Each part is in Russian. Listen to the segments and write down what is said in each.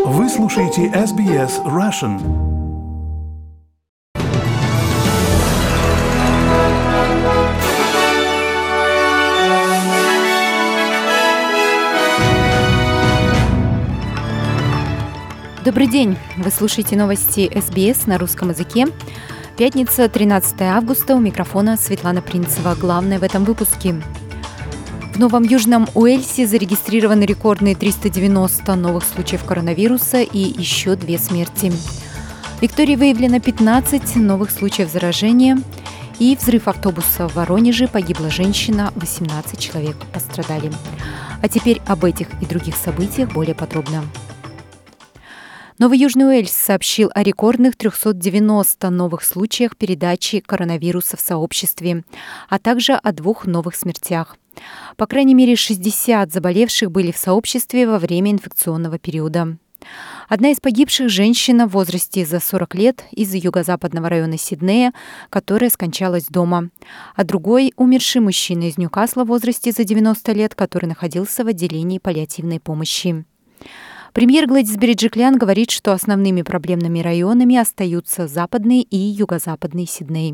Вы слушаете SBS Russian. Добрый день! Вы слушаете новости SBS на русском языке. Пятница, 13 августа. У микрофона Светлана Принцева. Главное в этом выпуске. В Новом Южном Уэльсе зарегистрированы рекордные 390 новых случаев коронавируса и еще 2 смерти. В Виктории выявлено 15 новых случаев заражения. И взрыв автобуса в Воронеже, погибла женщина, 18 человек пострадали. А теперь об этих и других событиях более подробно. Новый Южный Уэльс сообщил о рекордных 390 новых случаях передачи коронавируса в сообществе, а также о 2 новых смертях. По крайней мере, 60 заболевших были в сообществе во время инфекционного периода. Одна из погибших – женщина в возрасте за 40 лет из юго-западного района Сиднея, которая скончалась дома. А другой – умерший мужчина из Ньюкасла в возрасте за 90 лет, который находился в отделении паллиативной помощи. Премьер Глэдис Береджиклян говорит, что основными проблемными районами остаются западный и юго-западный Сидней.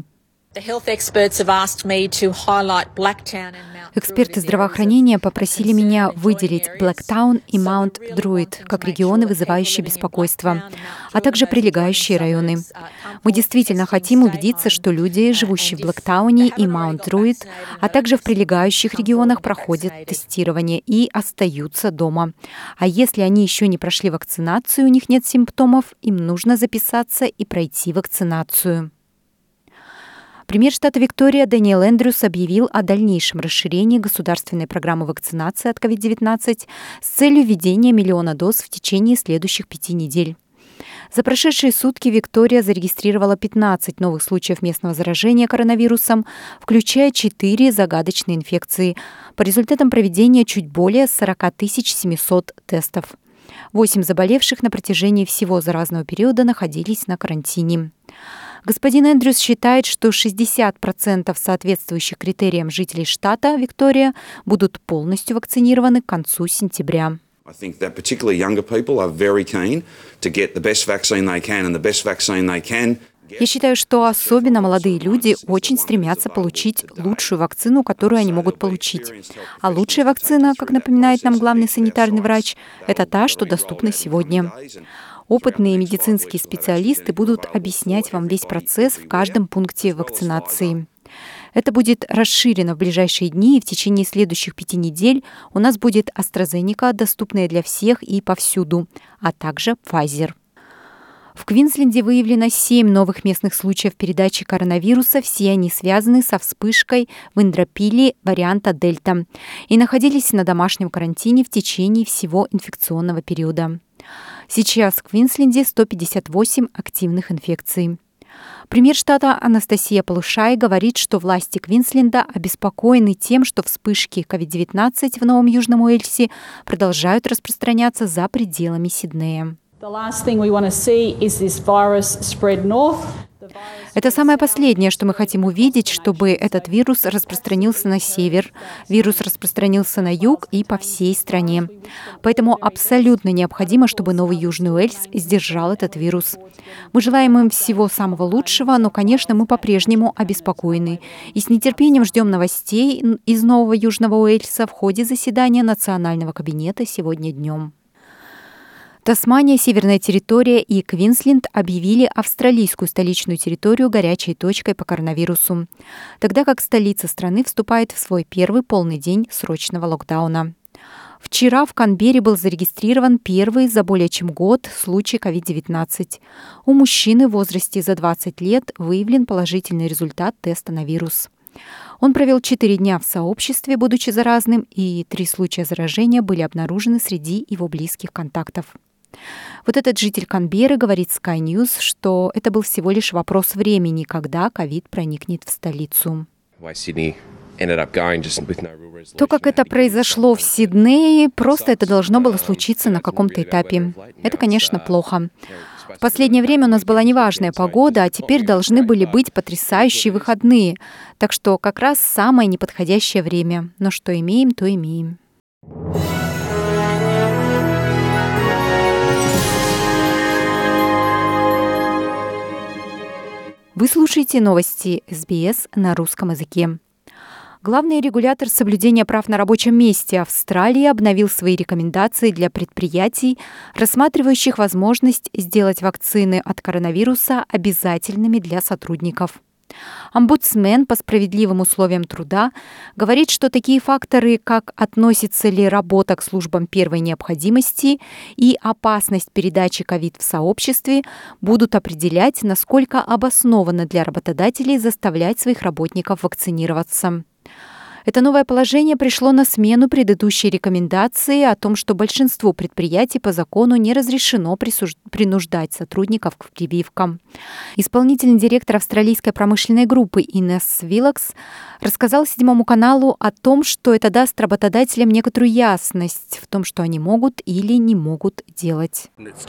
Эксперты здравоохранения попросили меня выделить Блэктаун и Маунт Друид как регионы, вызывающие беспокойство, а также прилегающие районы. Мы действительно хотим убедиться, что люди, живущие в Блэктауне и Маунт Друид, а также в прилегающих регионах, проходят тестирование и остаются дома. А если они еще не прошли вакцинацию, у них нет симптомов, им нужно записаться и пройти вакцинацию. Премьер штата Виктория Дэниел Эндрюс объявил о дальнейшем расширении государственной программы вакцинации от COVID-19 с целью введения 1 миллиона доз в течение следующих 5 недель. За прошедшие сутки Виктория зарегистрировала 15 новых случаев местного заражения коронавирусом, включая 4 загадочные инфекции, по результатам проведения чуть более 40 700 тестов. 8 заболевших на протяжении всего заразного периода находились на карантине. Господин Эндрюс считает, что 60% соответствующих критериям жителей штата Виктория будут полностью вакцинированы к концу сентября. Я считаю, что особенно молодые люди очень стремятся получить лучшую вакцину, которую они могут получить. А лучшая вакцина, как напоминает нам главный санитарный врач, это та, что доступна сегодня. Опытные медицинские специалисты будут объяснять вам весь процесс в каждом пункте вакцинации. Это будет расширено в ближайшие дни, и в течение следующих 5 недель у нас будет AstraZeneca, доступная для всех и повсюду, а также Pfizer. В Квинсленде выявлено 7 новых местных случаев передачи коронавируса. Все они связаны со вспышкой в Индропиле варианта Дельта и находились на домашнем карантине в течение всего инфекционного периода. Сейчас в Квинсленде 158 активных инфекций. Премьер штата Анастасия Полушай говорит, что власти Квинсленда обеспокоены тем, что вспышки COVID-19 в Новом Южном Уэльсе продолжают распространяться за пределами Сиднея. Это самое последнее, что мы хотим увидеть, чтобы этот вирус распространился на север, вирус распространился на юг и по всей стране. Поэтому абсолютно необходимо, чтобы Новый Южный Уэльс сдержал этот вирус. Мы желаем им всего самого лучшего, но, конечно, мы по-прежнему обеспокоены и с нетерпением ждем новостей из Нового Южного Уэльса в ходе заседания Национального кабинета сегодня днем. Тасмания, Северная территория и Квинсленд объявили австралийскую столичную территорию горячей точкой по коронавирусу, тогда как столица страны вступает в свой первый полный день срочного локдауна. Вчера в Канберре был зарегистрирован первый за более чем год случай COVID-19. У мужчины в возрасте за 20 лет выявлен положительный результат теста на вирус. Он провел 4 дня в сообществе, будучи заразным, и 3 случая заражения были обнаружены среди его близких контактов. Вот этот житель Канберры говорит Sky News, что это был всего лишь вопрос времени, когда ковид проникнет в столицу. То, как это произошло в Сиднее, просто это должно было случиться на каком-то этапе. Это, конечно, плохо. В последнее время у нас была неважная погода, а теперь должны были быть потрясающие выходные. Так что как раз самое неподходящее время. Но что имеем, то имеем. Вы слушаете новости СБС на русском языке. Главный регулятор соблюдения прав на рабочем месте Австралии обновил свои рекомендации для предприятий, рассматривающих возможность сделать вакцины от коронавируса обязательными для сотрудников. Омбудсмен по справедливым условиям труда говорит, что такие факторы, как относится ли работа к службам первой необходимости и опасность передачи ковид в сообществе, будут определять, насколько обоснованно для работодателей заставлять своих работников вакцинироваться. Это новое положение пришло на смену предыдущей рекомендации о том, что большинству предприятий по закону не разрешено принуждать сотрудников к прививкам. Исполнительный директор австралийской промышленной группы Инесс Виллокс рассказал Седьмому каналу о том, что это даст работодателям некоторую ясность в том, что они могут или не могут делать.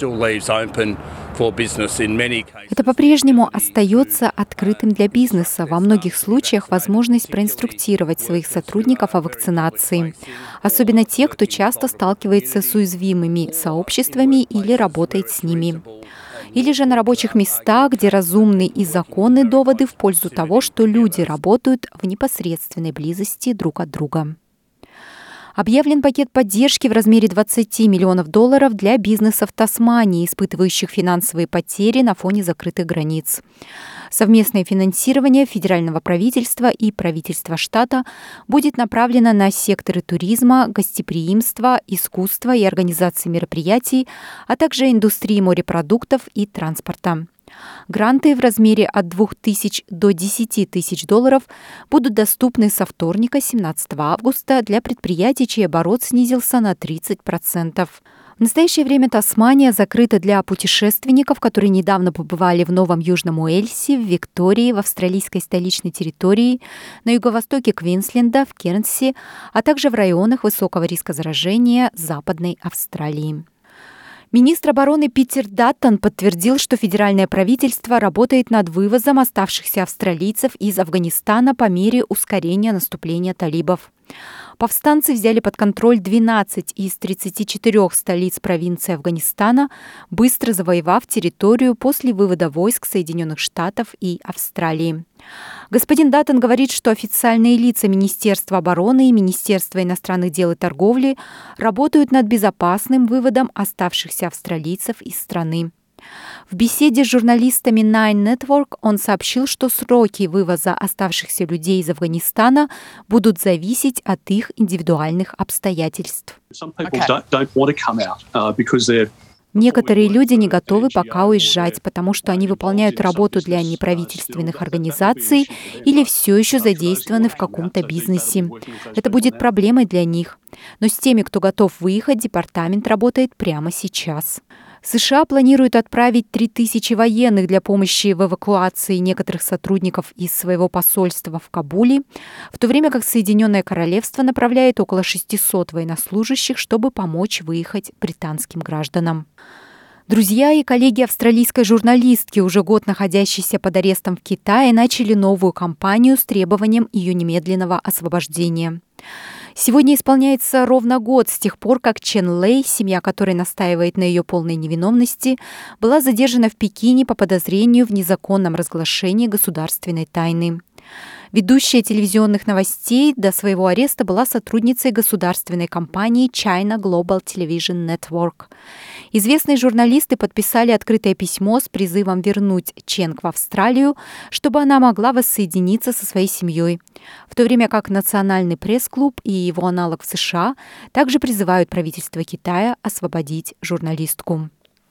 Это по-прежнему остается открытым для бизнеса. Во многих случаях возможность проинструктировать своих сотрудников о вакцинации, особенно тех, кто часто сталкивается с уязвимыми сообществами или работает с ними. Или же на рабочих местах, где разумны и законны доводы в пользу того, что люди работают в непосредственной близости друг от друга. Объявлен пакет поддержки в размере $20 миллионов для бизнесов Тасмании, испытывающих финансовые потери на фоне закрытых границ. Совместное финансирование федерального правительства и правительства штата будет направлено на секторы туризма, гостеприимства, искусства и организации мероприятий, а также индустрии морепродуктов и транспорта. Гранты в размере от $2000 до $10 тысяч будут доступны со вторника, 17 августа, для предприятий, чей оборот снизился на 30%. В настоящее время Тасмания закрыта для путешественников, которые недавно побывали в Новом Южном Уэльсе, в Виктории, в австралийской столичной территории, на юго-востоке Квинсленда, в Кернси, а также в районах высокого риска заражения Западной Австралии. Министр обороны Питер Даттон подтвердил, что федеральное правительство работает над вывозом оставшихся австралийцев из Афганистана по мере ускорения наступления талибов. Повстанцы взяли под контроль 12 из 34 столиц провинции Афганистана, быстро завоевав территорию после вывода войск Соединенных Штатов и Австралии. Господин Даттон говорит, что официальные лица Министерства обороны и Министерства иностранных дел и торговли работают над безопасным выводом оставшихся австралийцев из страны. В беседе с журналистами Nine Network он сообщил, что сроки вывоза оставшихся людей из Афганистана будут зависеть от их индивидуальных обстоятельств. Некоторые люди не готовы пока уезжать, потому что они выполняют работу для неправительственных организаций или все еще задействованы в каком-то бизнесе. Это будет проблемой для них. Но с теми, кто готов выехать, департамент работает прямо сейчас. США планируют отправить 3000 военных для помощи в эвакуации некоторых сотрудников из своего посольства в Кабуле, в то время как Соединенное Королевство направляет около 600 военнослужащих, чтобы помочь выехать британским гражданам. Друзья и коллеги австралийской журналистки, уже год находящиеся под арестом в Китае, начали новую кампанию с требованием ее немедленного освобождения. Сегодня исполняется ровно год с тех пор, как Чен Лэй, семья которой настаивает на ее полной невиновности, была задержана в Пекине по подозрению в незаконном разглашении государственной тайны. Ведущая телевизионных новостей до своего ареста была сотрудницей государственной компании China Global Television Network. Известные журналисты подписали открытое письмо с призывом вернуть Ченг в Австралию, чтобы она могла воссоединиться со своей семьей, в то время как Национальный пресс-клуб и его аналог в США также призывают правительство Китая освободить журналистку.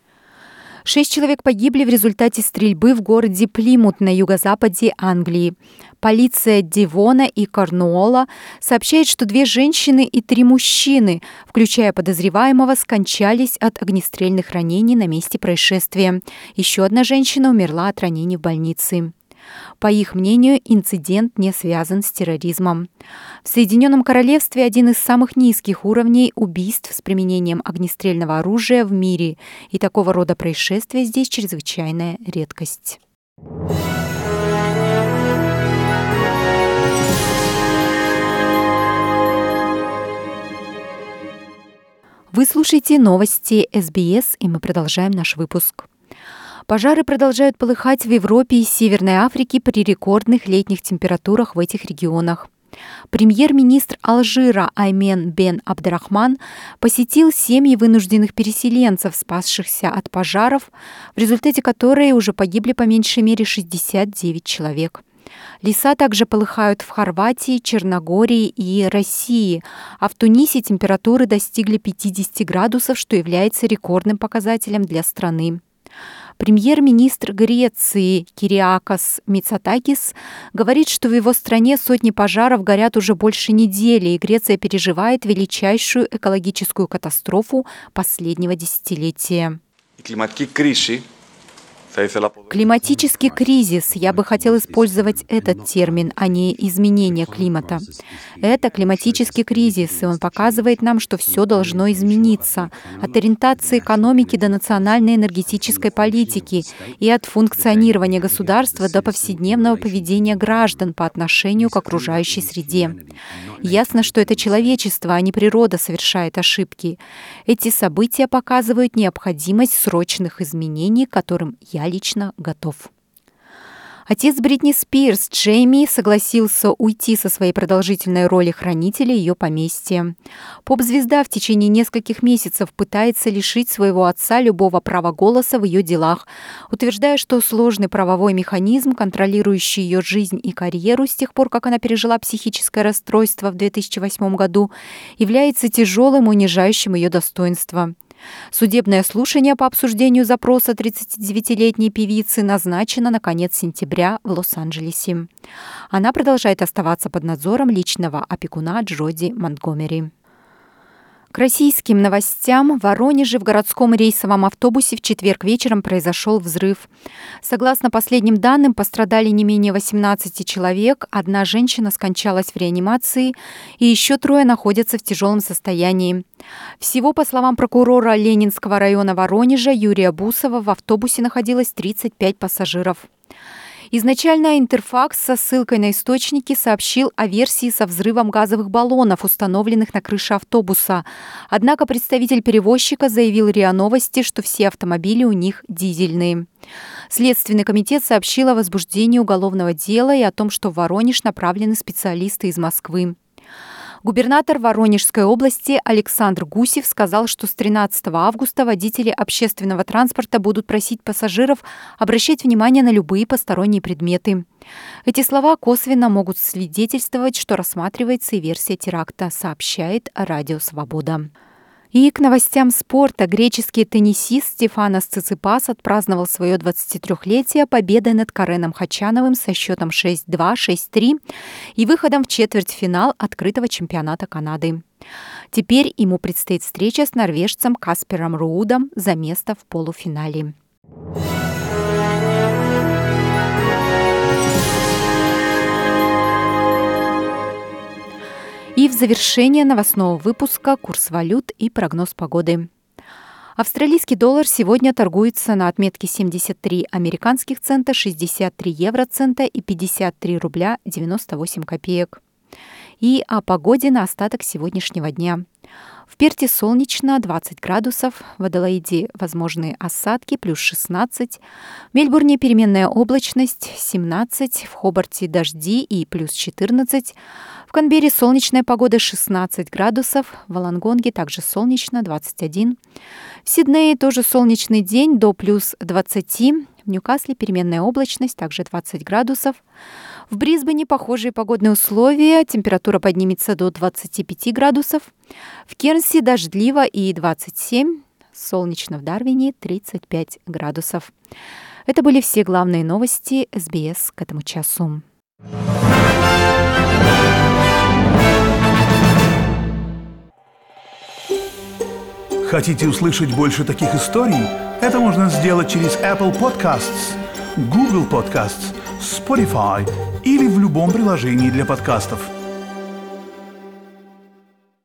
6 человек погибли в результате стрельбы в городе Плимут на юго-западе Англии. Полиция Девона и Корнуолла сообщает, что 2 женщины и 3 мужчины, включая подозреваемого, скончались от огнестрельных ранений на месте происшествия. Еще одна женщина умерла от ранений в больнице. По их мнению, инцидент не связан с терроризмом. В Соединенном Королевстве один из самых низких уровней убийств с применением огнестрельного оружия в мире, и такого рода происшествия здесь чрезвычайная редкость. Вы слушаете новости СБС, и мы продолжаем наш выпуск. Пожары продолжают полыхать в Европе и Северной Африке при рекордных летних температурах в этих регионах. Премьер-министр Алжира Аймен бен Абдрахман посетил семьи вынужденных переселенцев, спасшихся от пожаров, в результате которой уже погибли по меньшей мере 69 человек. Леса также полыхают в Хорватии, Черногории и России, а в Тунисе температуры достигли 50 градусов, что является рекордным показателем для страны. Премьер-министр Греции Кириакос Мицотакис говорит, что в его стране сотни пожаров горят уже больше недели, и Греция переживает величайшую экологическую катастрофу последнего десятилетия. Климатический кризис. Я бы хотел использовать этот термин, а не изменение климата. Это климатический кризис, и он показывает нам, что все должно измениться. От ориентации экономики до национальной энергетической политики и от функционирования государства до повседневного поведения граждан по отношению к окружающей среде. Ясно, что это человечество, а не природа совершает ошибки. Эти события показывают необходимость срочных изменений, к которым я лично готов. Отец Бритни Спирс, Джейми, согласился уйти со своей продолжительной роли хранителя ее поместья. Поп-звезда в течение нескольких месяцев пытается лишить своего отца любого права голоса в ее делах, утверждая, что сложный правовой механизм, контролирующий ее жизнь и карьеру с тех пор, как она пережила психическое расстройство в 2008 году, является тяжелым и унижающим ее достоинство. Судебное слушание по обсуждению запроса 39-летней певицы назначено на конец сентября в Лос-Анджелесе. Она продолжает оставаться под надзором личного опекуна Джоди Монтгомери. К российским новостям. В Воронеже в городском рейсовом автобусе в четверг вечером произошел взрыв. Согласно последним данным, пострадали не менее 18 человек, одна женщина скончалась в реанимации, и еще 3 находятся в тяжелом состоянии. Всего, по словам прокурора Ленинского района Воронежа Юрия Бусова, в автобусе находилось 35 пассажиров. Изначально Интерфакс со ссылкой на источники сообщил о версии со взрывом газовых баллонов, установленных на крыше автобуса. Однако представитель перевозчика заявил РИА Новости, что все автомобили у них дизельные. Следственный комитет сообщил о возбуждении уголовного дела и о том, что в Воронеж направлены специалисты из Москвы. Губернатор Воронежской области Александр Гусев сказал, что с 13 августа водители общественного транспорта будут просить пассажиров обращать внимание на любые посторонние предметы. Эти слова косвенно могут свидетельствовать, что рассматривается и версия теракта, сообщает Радио Свобода. И к новостям спорта. Греческий теннисист Стефанос Циципас отпраздновал свое 23-летие победой над Кареном Хачановым со счетом 6-2, 6-3 и выходом в четвертьфинал открытого чемпионата Канады. Теперь ему предстоит встреча с норвежцем Каспером Руудом за место в полуфинале. И в завершение новостного выпуска курс валют и прогноз погоды. Австралийский доллар сегодня торгуется на отметке 73 американских цента, 63 евроцента и 53 рубля 98 копеек. И о погоде на остаток сегодняшнего дня. В Перте солнечно, 20 градусов, в Аделаиде возможны осадки, плюс 16, в Мельбурне переменная облачность, 17, в Хобарте дожди и плюс 14, в Канберре солнечная погода, 16 градусов, в Волонгонге также солнечно, 21, в Сиднее тоже солнечный день до плюс 20, в Ньюкасле переменная облачность, также 20 градусов, в Брисбене похожие погодные условия, температура поднимется до 25 градусов, в Кернси дождливо и 27, солнечно в Дарвине 35 градусов. Это были все главные новости СБС к этому часу. Хотите услышать больше таких историй? Это можно сделать через Apple Podcasts, Google Podcasts, Spotify или в любом приложении для подкастов.